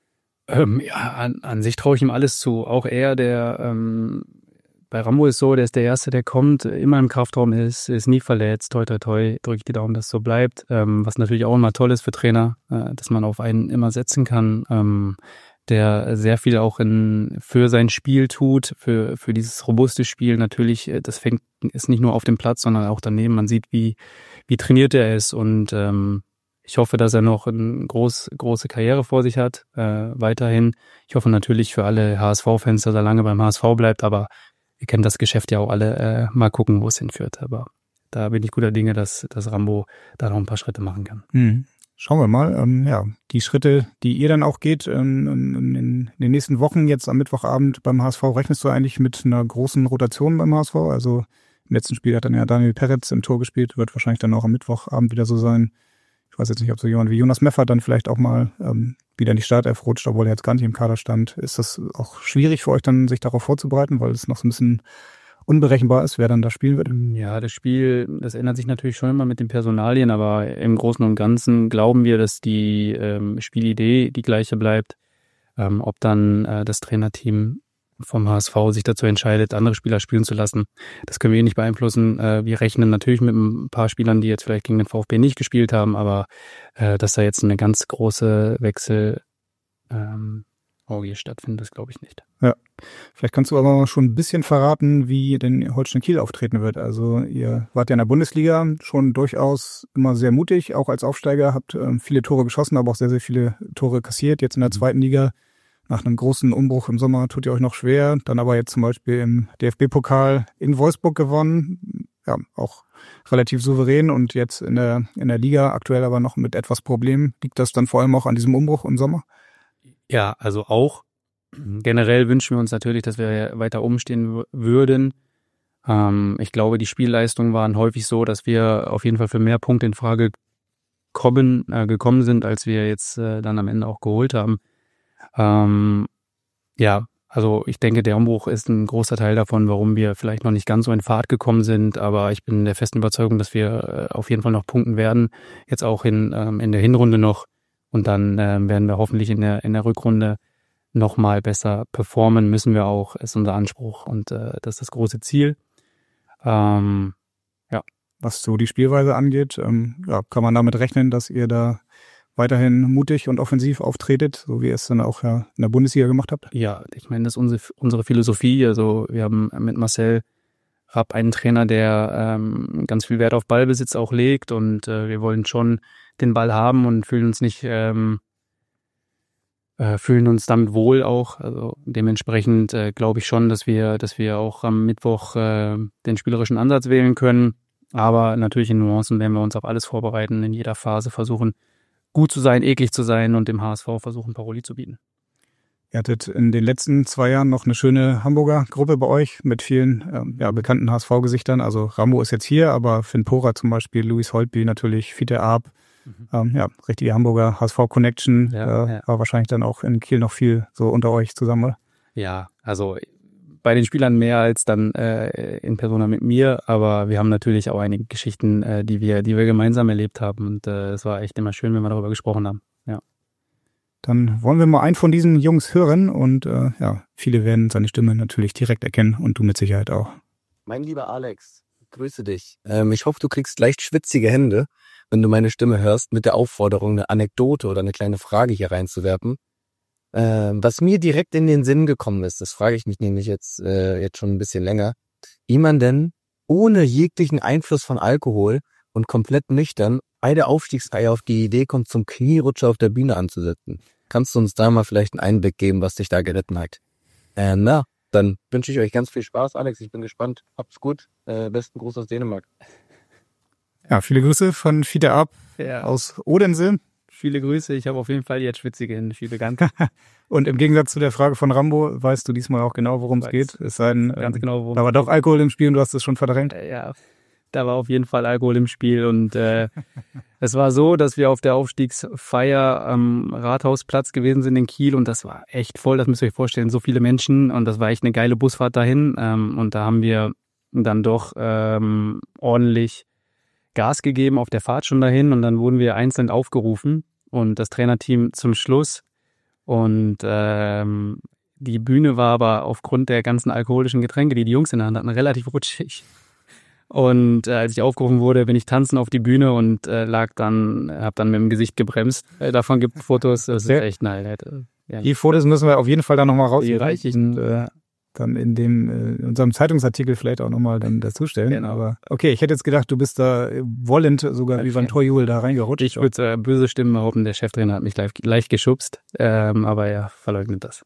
An sich traue ich ihm alles zu. Auch er, der bei Rambo ist so, der ist der Erste, der kommt, immer im Kraftraum ist nie verletzt, toi toi toi, drücke ich die Daumen, dass es so bleibt. Was natürlich auch immer toll ist für Trainer, dass man auf einen immer setzen kann, der sehr viel auch für sein Spiel tut, für dieses robuste Spiel natürlich. Das ist nicht nur auf dem Platz, sondern auch daneben. Man sieht, wie trainiert er ist und ich hoffe, dass er noch eine große Karriere vor sich hat, weiterhin. Ich hoffe natürlich für alle HSV-Fans, dass er lange beim HSV bleibt, aber ihr kennt das Geschäft ja auch alle, mal gucken, wo es hinführt. Aber da bin ich guter Dinge, dass Rambo da noch ein paar Schritte machen kann. Schauen wir mal. Die Schritte, die ihr dann auch geht in den nächsten Wochen, jetzt am Mittwochabend beim HSV, rechnest du eigentlich mit einer großen Rotation beim HSV? Also im letzten Spiel hat dann ja Daniel Peretz im Tor gespielt, wird wahrscheinlich dann auch am Mittwochabend wieder so sein. Ich weiß jetzt nicht, ob so jemand wie Jonas Meffert dann vielleicht auch mal wieder in die Startelf rutscht, obwohl er jetzt gar nicht im Kader stand. Ist das auch schwierig für euch dann, sich darauf vorzubereiten, weil es noch so ein bisschen unberechenbar ist, wer dann da spielen wird? Ja, das Spiel, das ändert sich natürlich schon immer mit den Personalien, aber im Großen und Ganzen glauben wir, dass die Spielidee die gleiche bleibt. Ob dann das Trainerteam vom HSV sich dazu entscheidet, andere Spieler spielen zu lassen, das können wir nicht beeinflussen. Wir rechnen natürlich mit ein paar Spielern, die jetzt vielleicht gegen den VfB nicht gespielt haben, aber dass da jetzt eine ganz große Wechsel stattfindet, das glaube ich nicht. Ja, vielleicht kannst du aber schon ein bisschen verraten, wie denn Holstein Kiel auftreten wird. Also ihr wart ja in der Bundesliga schon durchaus immer sehr mutig, auch als Aufsteiger, habt viele Tore geschossen, aber auch sehr, sehr viele Tore kassiert. Jetzt in der zweiten Liga nach einem großen Umbruch im Sommer tut ihr euch noch schwer. Dann aber jetzt zum Beispiel im DFB-Pokal in Wolfsburg gewonnen. Ja, auch relativ souverän und jetzt in der Liga aktuell aber noch mit etwas Problemen. Liegt das dann vor allem auch an diesem Umbruch im Sommer? Ja, also auch. Generell wünschen wir uns natürlich, dass wir weiter umstehen würden. Ich glaube, die Spielleistungen waren häufig so, dass wir auf jeden Fall für mehr Punkte in Frage gekommen sind, als wir jetzt dann am Ende auch geholt haben. Also ich denke, der Umbruch ist ein großer Teil davon, warum wir vielleicht noch nicht ganz so in Fahrt gekommen sind, aber ich bin der festen Überzeugung, dass wir auf jeden Fall noch punkten werden, jetzt auch in der Hinrunde noch, und dann werden wir hoffentlich in der Rückrunde noch mal besser performen, müssen wir auch, ist unser Anspruch, und das ist das große Ziel. Was so die Spielweise angeht, kann man damit rechnen, dass ihr da weiterhin mutig und offensiv auftretet, so wie ihr es dann auch in der Bundesliga gemacht habt? Ja, ich meine, das ist unsere Philosophie. Also wir haben mit Marcel Rapp einen Trainer, der ganz viel Wert auf Ballbesitz auch legt, und wir wollen schon den Ball haben und fühlen uns damit wohl auch. Also dementsprechend glaube ich schon, dass wir auch am Mittwoch den spielerischen Ansatz wählen können. Aber natürlich in Nuancen werden wir uns auf alles vorbereiten, in jeder Phase versuchen, gut zu sein, eklig zu sein und dem HSV versuchen, Paroli zu bieten. Ihr hattet in den letzten 2 Jahren noch eine schöne Hamburger Gruppe bei euch mit vielen bekannten HSV-Gesichtern. Also Rambo ist jetzt hier, aber Finn Pora zum Beispiel, Luis Holtby natürlich, Fiete Arp. Richtige Hamburger HSV-Connection. War wahrscheinlich dann auch in Kiel noch viel so unter euch zusammen, oder? Ja, also bei den Spielern mehr als dann in Persona mit mir, aber wir haben natürlich auch einige Geschichten, die wir gemeinsam erlebt haben, und es war echt immer schön, wenn wir darüber gesprochen haben. Ja. Dann wollen wir mal einen von diesen Jungs hören, und viele werden seine Stimme natürlich direkt erkennen, und du mit Sicherheit auch. Mein lieber Alex, grüße dich. Ich hoffe, du kriegst leicht schwitzige Hände, wenn du meine Stimme hörst, mit der Aufforderung, eine Anekdote oder eine kleine Frage hier reinzuwerfen. Was mir direkt in den Sinn gekommen ist, das frage ich mich nämlich jetzt schon ein bisschen länger, wie man denn ohne jeglichen Einfluss von Alkohol und komplett nüchtern bei der Aufstiegsfeier auf die Idee kommt, zum Knierutscher auf der Bühne anzusetzen. Kannst du uns da mal vielleicht einen Einblick geben, was dich da geritten hat? Dann wünsche ich euch ganz viel Spaß, Alex. Ich bin gespannt. Habt's gut. Besten Gruß aus Dänemark. Ja, viele Grüße von Fiete Arp aus Odense. Viele Grüße. Ich habe auf jeden Fall jetzt schwitzige Hände, viele ganz. Und im Gegensatz zu der Frage von Rambo, weißt du diesmal auch genau, worum es geht? Es sei denn, ganz genau, worum da war doch Alkohol im Spiel und du hast es schon verdrängt. Ja, da war auf jeden Fall Alkohol im Spiel, und es war so, dass wir auf der Aufstiegsfeier am Rathausplatz gewesen sind in Kiel, und das war echt voll, das müsst ihr euch vorstellen, so viele Menschen, und das war echt eine geile Busfahrt dahin, und da haben wir dann doch ordentlich Gas gegeben auf der Fahrt schon dahin, und dann wurden wir einzeln aufgerufen und das Trainerteam zum Schluss, und die Bühne war aber aufgrund der ganzen alkoholischen Getränke, die Jungs in der Hand hatten, relativ rutschig. Und als ich aufgerufen wurde, bin ich tanzen auf die Bühne und habe dann mit dem Gesicht gebremst. Davon gibt es Fotos, das ist echt ein Highlight. Ja. Die Fotos müssen wir auf jeden Fall dann nochmal rausreichen. Dann in unserem Zeitungsartikel vielleicht auch nochmal dann dazustellen. Genau. Aber okay, ich hätte jetzt gedacht, du bist da wollend sogar wie beim Torjubel da reingerutscht. Ich würde böse Stimmen behaupten, der Cheftrainer hat mich leicht geschubst, aber er verleugnet das.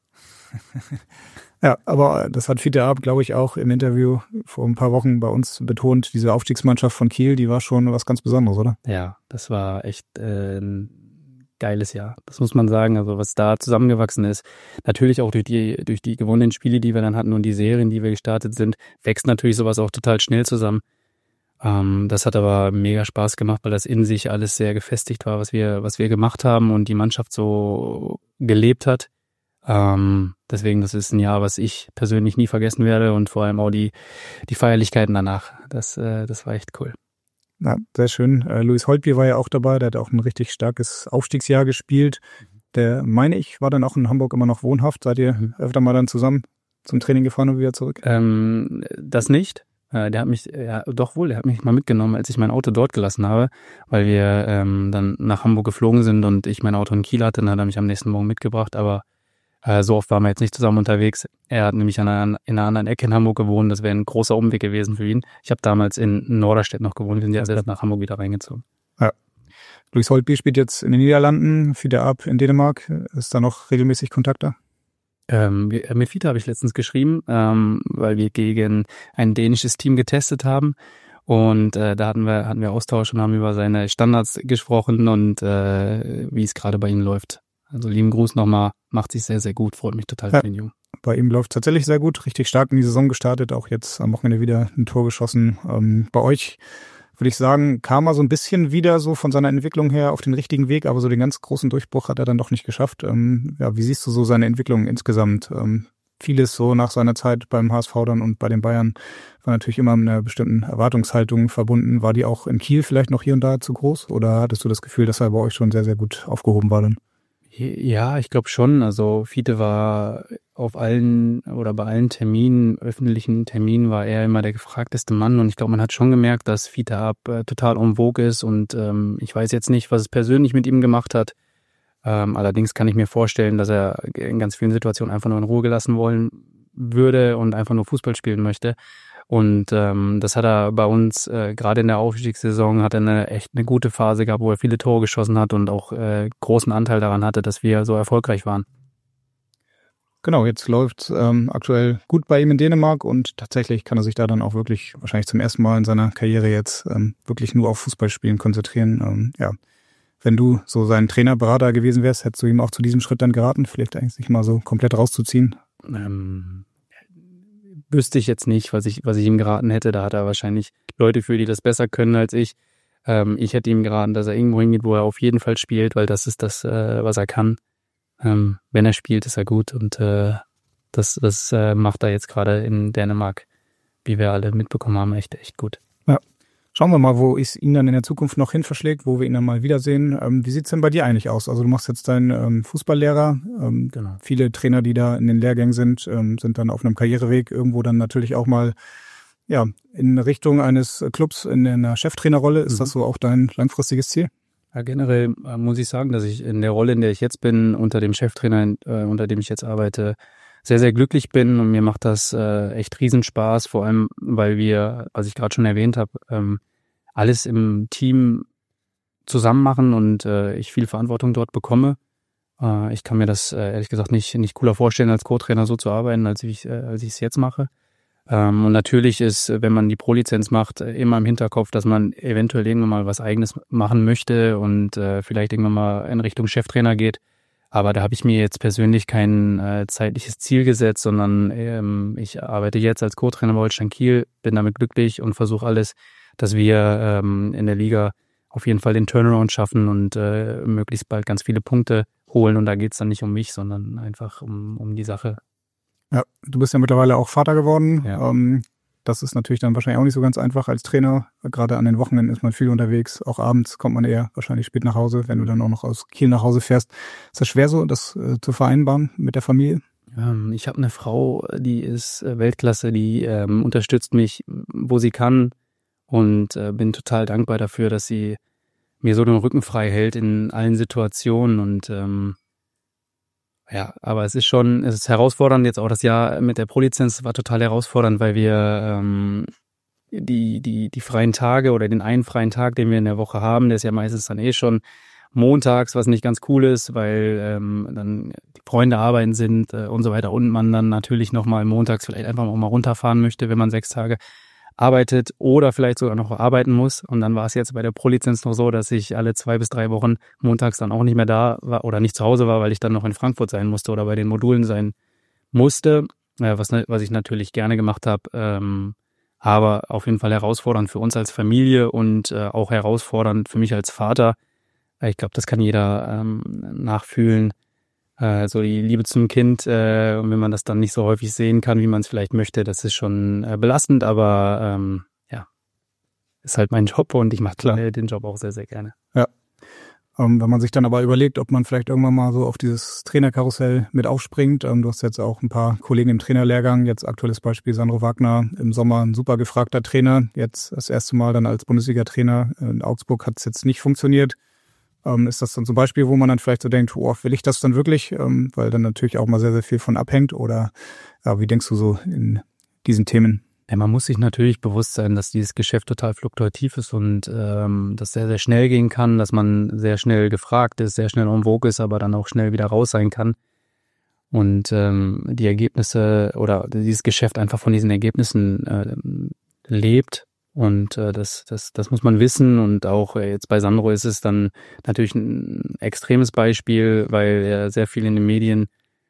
Ja, aber das hat Fiete Arp, glaube ich, auch im Interview vor ein paar Wochen bei uns betont. Diese Aufstiegsmannschaft von Kiel, die war schon was ganz Besonderes, oder? Ja, das war echt ein geiles Jahr. Das muss man sagen. Also was da zusammengewachsen ist, natürlich auch durch die gewonnenen Spiele, die wir dann hatten, und die Serien, die wir gestartet sind, wächst natürlich sowas auch total schnell zusammen. Das hat aber mega Spaß gemacht, weil das in sich alles sehr gefestigt war, was wir gemacht haben und die Mannschaft so gelebt hat. Deswegen, das ist ein Jahr, was ich persönlich nie vergessen werde und vor allem auch die Feierlichkeiten danach. Das war echt cool. Ja, sehr schön. Louis Holtby war ja auch dabei, der hat auch ein richtig starkes Aufstiegsjahr gespielt. Der, meine ich, war dann auch in Hamburg immer noch wohnhaft. Seid ihr öfter mal dann zusammen zum Training gefahren und wieder zurück? Das nicht. Der hat mich mal mitgenommen, als ich mein Auto dort gelassen habe, weil wir dann nach Hamburg geflogen sind und ich mein Auto in Kiel hatte. Dann hat er mich am nächsten Morgen mitgebracht, aber so oft waren wir jetzt nicht zusammen unterwegs. Er hat nämlich in einer anderen Ecke in Hamburg gewohnt. Das wäre ein großer Umweg gewesen für ihn. Ich habe damals in Norderstedt noch gewohnt. Wir sind jetzt nach Hamburg wieder reingezogen. Ja. Louis Holtby spielt jetzt in den Niederlanden, Fiete Ab in Dänemark. Ist da noch regelmäßig Kontakt da? Mit Fiete habe ich letztens geschrieben, weil wir gegen ein dänisches Team getestet haben. Und da hatten wir Austausch und haben über seine Standards gesprochen und wie es gerade bei ihm läuft. Also lieben Gruß nochmal, macht sich sehr, sehr gut, freut mich total für den Jungen. Bei ihm läuft es tatsächlich sehr gut, richtig stark in die Saison gestartet, auch jetzt am Wochenende wieder ein Tor geschossen. Bei euch würde ich sagen, kam er so ein bisschen wieder so von seiner Entwicklung her auf den richtigen Weg, aber so den ganz großen Durchbruch hat er dann doch nicht geschafft. Wie siehst du so seine Entwicklung insgesamt? Vieles so nach seiner Zeit beim HSV dann und bei den Bayern war natürlich immer mit einer bestimmten Erwartungshaltung verbunden. War die auch in Kiel vielleicht noch hier und da zu groß oder hattest du das Gefühl, dass er bei euch schon sehr, sehr gut aufgehoben war dann? Ja, ich glaube schon. Also Fiete war bei allen Terminen, öffentlichen Terminen, war er immer der gefragteste Mann. Und ich glaube, man hat schon gemerkt, dass Fiete Ab total en vogue ist. Und ich weiß jetzt nicht, was es persönlich mit ihm gemacht hat. Allerdings kann ich mir vorstellen, dass er in ganz vielen Situationen einfach nur in Ruhe gelassen wollen würde und einfach nur Fußball spielen möchte. Und das hat er bei uns, gerade in der Aufstiegssaison, hat er eine gute Phase gehabt, wo er viele Tore geschossen hat und auch großen Anteil daran hatte, dass wir so erfolgreich waren. Genau, jetzt läuft aktuell gut bei ihm in Dänemark und tatsächlich kann er sich da dann auch wirklich wahrscheinlich zum ersten Mal in seiner Karriere jetzt wirklich nur auf Fußballspielen konzentrieren. Wenn du so sein Trainerberater gewesen wärst, hättest du ihm auch zu diesem Schritt dann geraten, vielleicht eigentlich sich mal so komplett rauszuziehen? Wüsste ich jetzt nicht, was ich ihm geraten hätte. Da hat er wahrscheinlich Leute für, die das besser können als ich. Ich hätte ihm geraten, dass er irgendwo hingeht, wo er auf jeden Fall spielt, weil das ist das, was er kann. Wenn er spielt, ist er gut und das macht er jetzt gerade in Dänemark, wie wir alle mitbekommen haben, echt gut. Ja. Schauen wir mal, wo es ihn dann in der Zukunft noch hin verschlägt, wo wir ihn dann mal wiedersehen. Wie sieht's denn bei dir eigentlich aus? Also du machst jetzt deinen Fußballlehrer. Genau. Viele Trainer, die da in den Lehrgängen sind dann auf einem Karriereweg irgendwo dann natürlich auch mal in Richtung eines Clubs in einer Cheftrainerrolle. Ist das so auch dein langfristiges Ziel? Ja, generell muss ich sagen, dass ich in der Rolle, in der ich jetzt bin, unter dem Cheftrainer, unter dem ich jetzt arbeite, sehr, sehr glücklich bin und mir macht das echt Riesenspaß, vor allem, weil wir, was ich gerade schon erwähnt habe, alles im Team zusammen machen und ich viel Verantwortung dort bekomme. Ich kann mir das ehrlich gesagt nicht cooler vorstellen, als Co-Trainer so zu arbeiten, als ich es jetzt mache. Und natürlich ist, wenn man die Pro-Lizenz macht, immer im Hinterkopf, dass man eventuell irgendwann mal was Eigenes machen möchte und vielleicht irgendwann mal in Richtung Cheftrainer geht. Aber da habe ich mir jetzt persönlich kein zeitliches Ziel gesetzt, sondern ich arbeite jetzt als Co-Trainer bei Holstein Kiel, bin damit glücklich und versuche alles, dass wir in der Liga auf jeden Fall den Turnaround schaffen und möglichst bald ganz viele Punkte holen. Und da geht's dann nicht um mich, sondern einfach um die Sache. Ja, du bist ja mittlerweile auch Vater geworden. Ja. Das ist natürlich dann wahrscheinlich auch nicht so ganz einfach als Trainer. Gerade an den Wochenenden ist man viel unterwegs. Auch abends kommt man eher wahrscheinlich spät nach Hause, wenn du dann auch noch aus Kiel nach Hause fährst. Ist das schwer so, das zu vereinbaren mit der Familie? Ich habe eine Frau, die ist Weltklasse, die unterstützt mich, wo sie kann und bin total dankbar dafür, dass sie mir so den Rücken frei hält in allen Situationen und aber es ist herausfordernd, jetzt auch das Jahr mit der Pro-Lizenz war total herausfordernd, weil wir die freien Tage oder den einen freien Tag, den wir in der Woche haben, der ist ja meistens dann schon montags, was nicht ganz cool ist, weil dann die Freunde arbeiten sind und so weiter und man dann natürlich nochmal montags vielleicht einfach auch mal runterfahren möchte, wenn man 6 Tage arbeitet oder vielleicht sogar noch arbeiten muss. Und dann war es jetzt bei der Pro-Lizenz noch so, dass ich alle 2 bis 3 Wochen montags dann auch nicht mehr da war oder nicht zu Hause war, weil ich dann noch in Frankfurt sein musste oder bei den Modulen sein musste, was ich natürlich gerne gemacht habe, aber auf jeden Fall herausfordernd für uns als Familie und auch herausfordernd für mich als Vater. Ich glaube, das kann jeder nachfühlen, so die Liebe zum Kind. Und wenn man das dann nicht so häufig sehen kann, wie man es vielleicht möchte, das ist schon belastend, aber ist halt mein Job und ich mache den Job auch sehr, sehr gerne. Ja. Wenn man sich dann aber überlegt, ob man vielleicht irgendwann mal so auf dieses Trainerkarussell mit aufspringt. Du hast jetzt auch ein paar Kollegen im Trainerlehrgang. Jetzt aktuelles Beispiel Sandro Wagner, im Sommer ein super gefragter Trainer. Jetzt das erste Mal dann als Bundesliga-Trainer. In Augsburg hat es jetzt nicht funktioniert. Ist das dann zum Beispiel, wo man dann vielleicht so denkt, will ich das dann wirklich? Weil dann natürlich auch mal sehr, sehr viel von abhängt. Oder wie denkst du so in diesen Themen? Ja, man muss sich natürlich bewusst sein, dass dieses Geschäft total fluktuativ ist und das sehr, sehr schnell gehen kann, dass man sehr schnell gefragt ist, sehr schnell en vogue ist, aber dann auch schnell wieder raus sein kann. Und die Ergebnisse oder dieses Geschäft einfach von diesen Ergebnissen lebt. Und das muss man wissen. Und auch jetzt bei Sandro ist es dann natürlich ein extremes Beispiel, weil er sehr viel in den Medien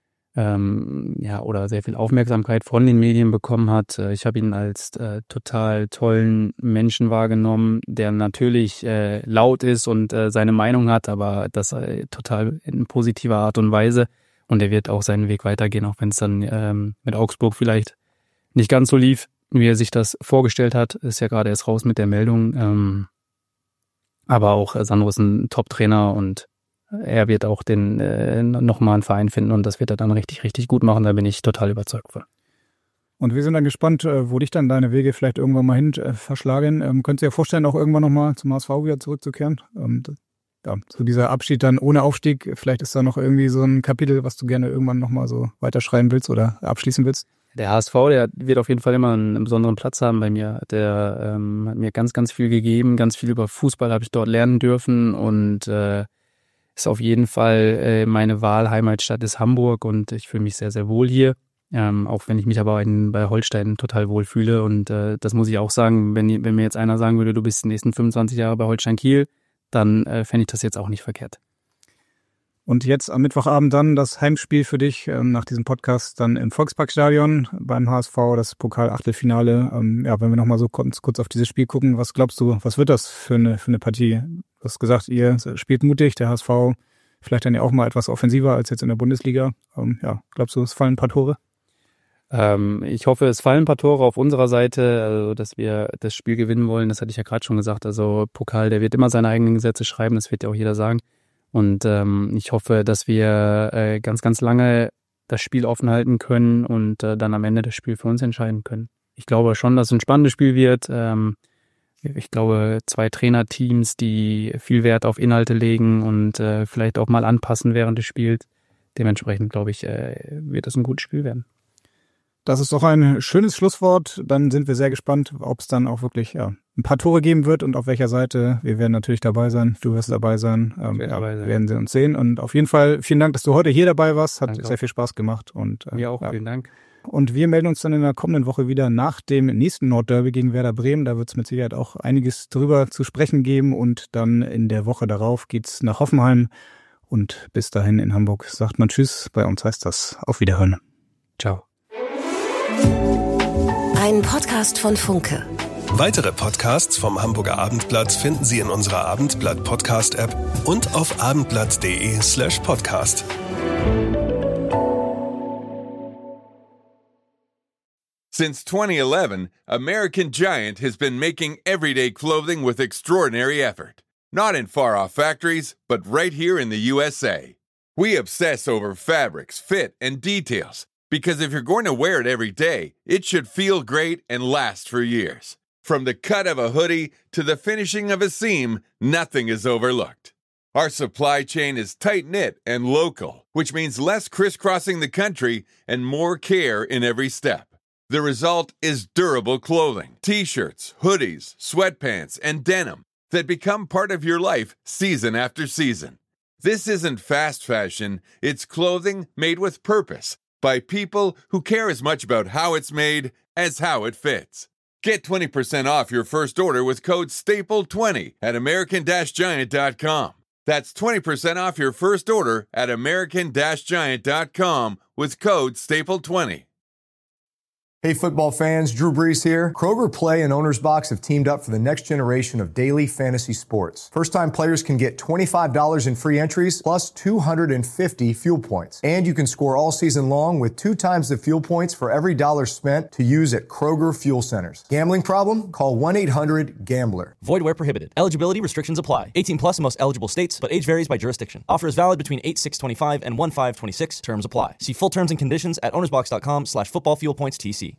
oder sehr viel Aufmerksamkeit von den Medien bekommen hat. Ich habe ihn als total tollen Menschen wahrgenommen, der natürlich laut ist und seine Meinung hat, aber das total in positiver Art und Weise. Und er wird auch seinen Weg weitergehen, auch wenn es dann mit Augsburg vielleicht nicht ganz so lief, wie er sich das vorgestellt hat. Ist ja gerade erst raus mit der Meldung. Aber auch Sandro ist ein Top-Trainer und er wird auch nochmal einen Verein finden und das wird er dann richtig, richtig gut machen. Da bin ich total überzeugt von. Und wir sind dann gespannt, wo dich dann deine Wege vielleicht irgendwann mal hin verschlagen. Könntest du dir vorstellen, auch irgendwann nochmal zum HSV wieder zurückzukehren? So dieser Abschied dann ohne Aufstieg, vielleicht ist da noch irgendwie so ein Kapitel, was du gerne irgendwann nochmal so weiterschreiben willst oder abschließen willst? Der HSV, der wird auf jeden Fall immer einen besonderen Platz haben bei mir. Der hat mir ganz, ganz viel gegeben. Ganz viel über Fußball habe ich dort lernen dürfen und ist auf jeden Fall meine Wahlheimatstadt ist Hamburg und ich fühle mich sehr, sehr wohl hier. Auch wenn ich mich aber bei Holstein total wohl fühle und das muss ich auch sagen, wenn mir jetzt einer sagen würde, du bist die nächsten 25 Jahre bei Holstein Kiel, dann fände ich das jetzt auch nicht verkehrt. Und jetzt am Mittwochabend dann das Heimspiel für dich nach diesem Podcast dann im Volksparkstadion beim HSV, das Pokal-Achtelfinale. Wenn wir nochmal so kurz auf dieses Spiel gucken, was glaubst du, was wird das für eine Partie? Du hast gesagt, ihr spielt mutig, der HSV vielleicht dann ja auch mal etwas offensiver als jetzt in der Bundesliga. Glaubst du, es fallen ein paar Tore? Ich hoffe, es fallen ein paar Tore auf unserer Seite, also dass wir das Spiel gewinnen wollen. Das hatte ich ja gerade schon gesagt. Also Pokal, der wird immer seine eigenen Gesetze schreiben, das wird ja auch jeder sagen. Und ich hoffe, dass wir ganz, ganz lange das Spiel offen halten können und dann am Ende das Spiel für uns entscheiden können. Ich glaube schon, dass es ein spannendes Spiel wird. Ich glaube, 2 Trainerteams, die viel Wert auf Inhalte legen und vielleicht auch mal anpassen während des Spiels. Dementsprechend, glaube ich, wird das ein gutes Spiel werden. Das ist doch ein schönes Schlusswort. Dann sind wir sehr gespannt, ob es dann auch wirklich ein paar Tore geben wird und auf welcher Seite. Wir werden natürlich dabei sein. Du wirst dabei sein. Werden sie uns sehen. Und auf jeden Fall vielen Dank, dass du heute hier dabei warst. Hat sehr viel Spaß gemacht. Und mir auch, vielen Dank. Und wir melden uns dann in der kommenden Woche wieder nach dem nächsten Nordderby gegen Werder Bremen. Da wird es mit Sicherheit auch einiges drüber zu sprechen geben. Und dann in der Woche darauf geht's nach Hoffenheim. Und bis dahin in Hamburg sagt man Tschüss. Bei uns heißt das Auf Wiederhören. Ciao. Ein Podcast von Funke. Weitere Podcasts vom Hamburger Abendblatt finden Sie in unserer Abendblatt-Podcast-App und auf abendblatt.de/podcast. Since 2011, American Giant has been making everyday clothing with extraordinary effort. Not in far-off factories, but right here in the USA. We obsess over fabrics, fit, and details. Because if you're going to wear it every day, it should feel great and last for years. From the cut of a hoodie to the finishing of a seam, nothing is overlooked. Our supply chain is tight-knit and local, which means less crisscrossing the country and more care in every step. The result is durable clothing, t-shirts, hoodies, sweatpants, and denim that become part of your life season after season. This isn't fast fashion, it's clothing made with purpose. By people who care as much about how it's made as how it fits. Get 20% off your first order with code STAPLE20 at American-Giant.com. That's 20% off your first order at American-Giant.com with code STAPLE20. Hey football fans, Drew Brees here. Kroger Play and Owner's Box have teamed up for the next generation of daily fantasy sports. First-time players can get $25 in free entries plus 250 fuel points. And you can score all season long with 2 times the fuel points for every dollar spent to use at Kroger Fuel Centers. Gambling problem? Call 1-800-GAMBLER. Void where prohibited. Eligibility restrictions apply. 18 plus in most eligible states, but age varies by jurisdiction. Offer is valid between 8/6/25 and 1/5/26. Terms apply. See full terms and conditions at ownersbox.com/footballfuelpointstc.